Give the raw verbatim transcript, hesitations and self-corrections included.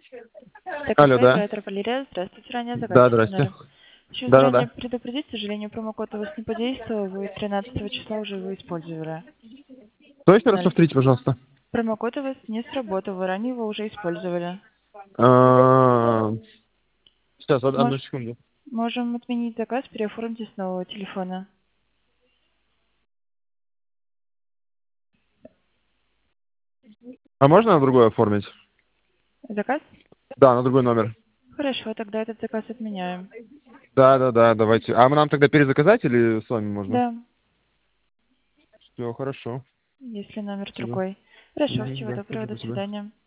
Так, Алло, кафе, да? оператор Валерия. Здравствуйте, ранее Да, заказчик здрасте. номером. Хочу заранее Да-да-да. предупредить, к сожалению, промокод у вас не подействовал. Вы тринадцатого числа уже его использовали. То еще раз Ноль. повторите, пожалуйста. Промокод у вас не сработал, вы ранее его уже использовали. А, Сейчас, од- одну Мож- секунду. можем отменить заказ, переоформьте с нового телефона. А можно на другой оформить? Заказ? Да, на другой номер. Хорошо, тогда этот заказ отменяем. Да-да-да, давайте. А нам тогда перезаказать или с вами можно? Да, Все, хорошо. если номер Спасибо. другой. Хорошо, Мгм, всего да, доброго, до спасибо тебе. свидания.